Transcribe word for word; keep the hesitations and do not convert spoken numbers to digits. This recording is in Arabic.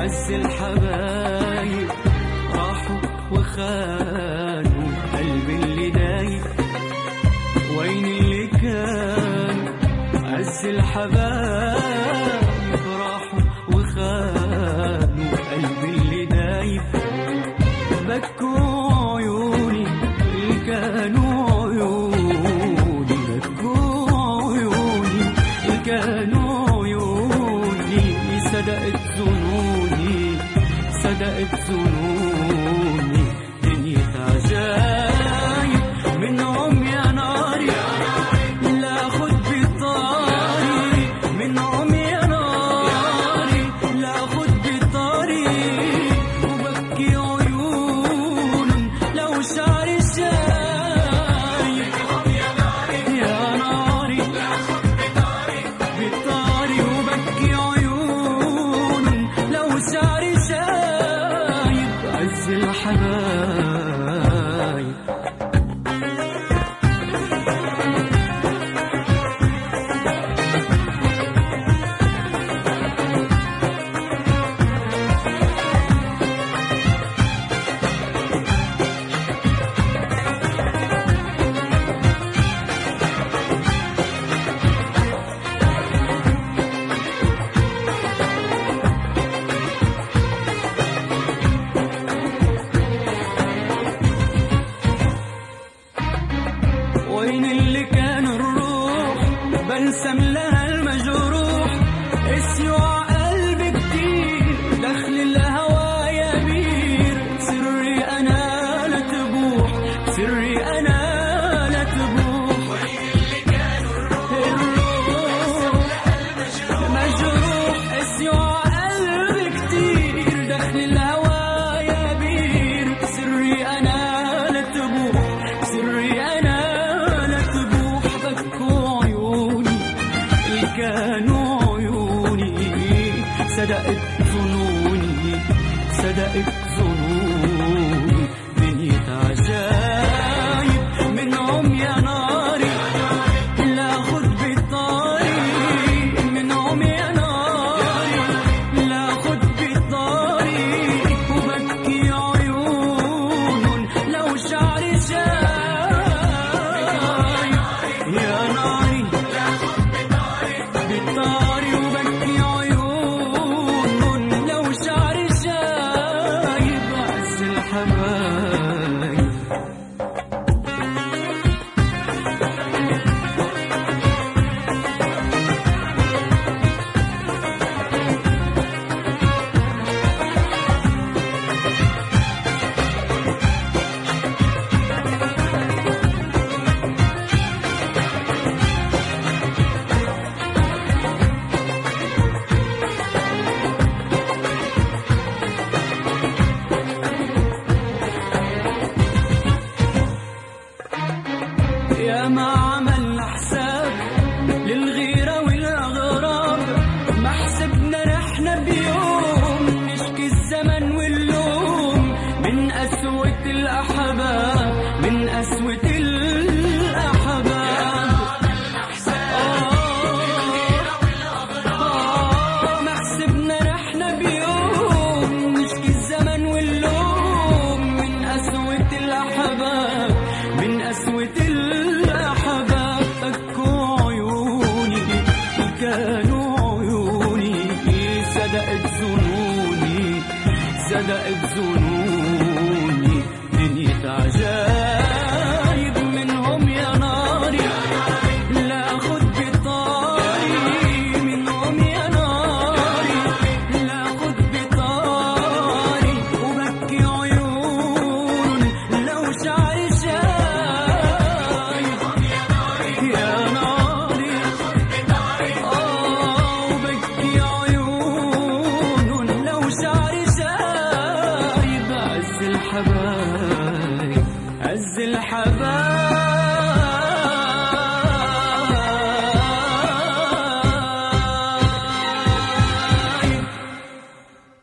عز الحبايب راحوا وخانوا قلبي اللي دايب. وين اللي كان عز الحبايب راحوا وخانوا قلبي اللي دايب. بكوا عيوني اللي كانوا عيوني، بكوا عيوني اللي كانوا عيوني. صدقت ظنوني صدقت ظنوني دنيا عجايب منهم يا ناري. لا خد بطاري منهم يا ناري، لا خد بطاري. وبكي عيون لو شعري شايب يا ناري، لا خد بطاري بطاري. وبكي عيون لو شعري شايب عز الحبايب. وين اللي كان الروح بلسم لها المجروح. اسيوع قلبي كتير دخل الهوى يبير. سري انا لا تبوح سري انا لا تبوح. وين اللي كان الروح مجروح. اسيوع قلبي كتير دخل الهوى يبير. سري انا لا تبوح سري انا كانوا عيوني. صدقت ظنوني صدقت ظنوني دنيا عجايب منهم يا ناري. لا خد بطاري منهم يا ناري، لا خد بطاري. وبكي عيون لو شعري شايب يا ناري، بطاري. وبكي عيون لو شعري شايب عز الحبايب. يا ما عملنا حساب للغيرة والأغراب. ما حسبنا نحنا بيوم نشكي الزمن واللوم من قسوة الأحباب من قسوة الأحباب. آه ما حسبنا نحنا بيوم نشكي الزمن واللوم من قسوة الأحباب من قسوة الأحباب. بكوا عيوني كانوا عيوني. صدقت ظنوني صدقت ظنوني دنيا عجايب منهم يا ناري. لا خد بطاري منهم يا ناري، لا خد بطاري. وبكي عيون لو شعري شايب يا ناري. آه وبكي عيون لو شعري شايب عز الحبايب عز الحبايب.